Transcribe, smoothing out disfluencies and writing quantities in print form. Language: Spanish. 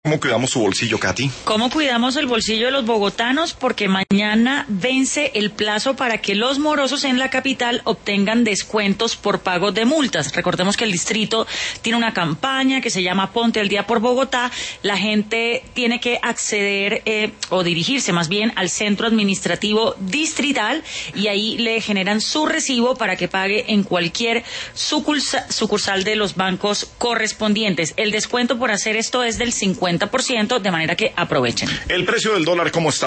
¿Cómo cuidamos su bolsillo, Katy? ¿Cómo cuidamos el bolsillo de los bogotanos? Porque mañana vence el plazo para que los morosos en la capital obtengan descuentos por pagos de multas. Recordemos que el distrito tiene una campaña que se llama Ponte al Día por Bogotá. La gente tiene que acceder o dirigirse más bien al centro administrativo distrital y ahí le generan su recibo para que pague en cualquier sucursal de los bancos correspondientes. El descuento por hacer esto es del 50%, de manera que aprovechen. ¿El precio del dólar cómo está?